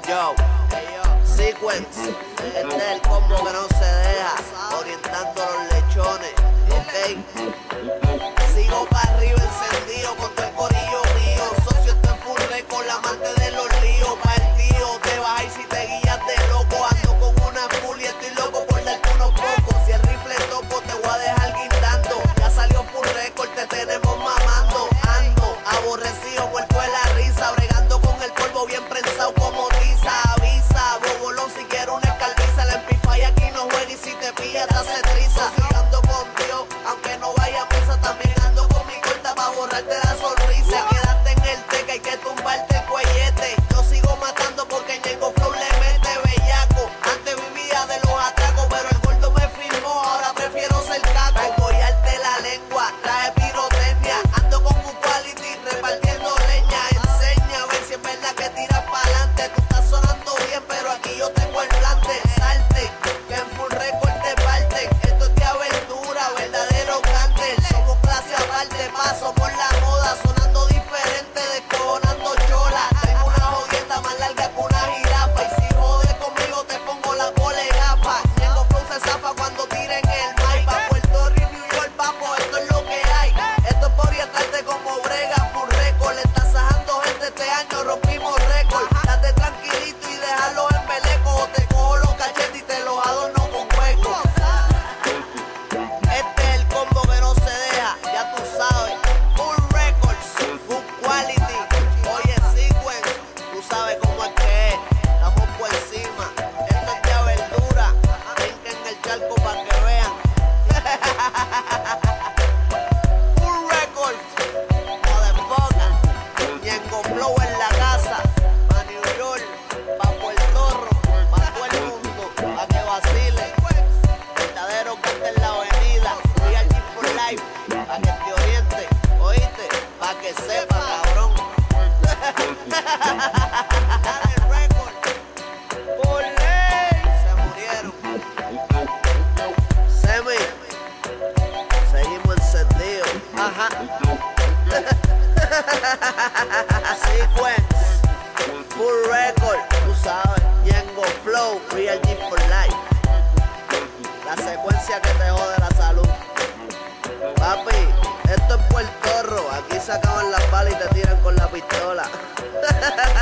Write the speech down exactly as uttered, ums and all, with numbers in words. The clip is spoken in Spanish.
Yo, Sequence, este es el combo que no se deja, orientando los lechones, ok. Sigo para arriba encendido con todo el corillo mío. Socio, esto es full record, la amante de los líos. Pa' el tío te vas y si te guías de loco. Ando con una full y estoy loco por darte unos pocos. Si el rifle toco te voy a dejar guindando. Ya salió full record, te tenemos mamando. Ando aborrecido, muerto de la risa, bregando con el polvo bien prensado como tiza. Avisa, bobolón, si quiero una escalpiza. La empify aquí no juega y si te pilla te hace triza. Ando con Dios, aunque no vaya a misa, también ando con mi corta pa' borrarte la sonrisa. Quédate en el teca, hay que tumbarte el cuellete. Yo sigo matando porque Ñengo Flow le mete bellaco. Antes vivía de los atracos, pero el gordo me firmó, ahora prefiero ser taco. Pa' engollarte la lengua, traje pirotecnia. Ando con un quality, repartiendo leña. Enseña a ver si es verdad que tiras pa'lante. Tú estás sonando bien, pero aquí yo tengo el plante. Salte, que en full record te parte. Esto es de aventura, verdadero cáncer. Somos clase aparte, paso por la moda, sonando diferente, descojonando chola. Tengo una jodienda más larga que una jirafa, y si jodes conmigo te pongo la bola de gafa. Ñengo Flow se zafa cuando tiren el mic. Pa' Puerto Rico, New York, papo, esto es lo que hay. Esto es por orientarte como brega, full record. Le está sajando gente este año, rompimos récord. Date tranquilito y déjalo en peleco, o te cojo los cachetes y te los adorno con hueco. Este es el combo que no se deja, ya tú sabes. Full records, full quality. Oye, Sequence, tú sabes cómo es que es. Estamos por encima. Esto es de verdura. Brinquen el charco para que vean. Full records, motherfucker. Ñengo Flow en la casa. Pa' New York, pa' Puerto Rico, pa' todo el mundo, pa' que vacile. Verdadero cante en la avenida, Real G for Life, pa' que te oriente, oíste, pa' que sepa, cabrón. Dale record, por ley, se murieron. Semi, seguimos encendidos, ajá. Sequence, full record, tú sabes, Ñengo Flow, Real G for Life. La secuencia que te jode la salud. Papi, esto es Puerto Rico. Aquí se acaban las balas y te tiran con la pistola.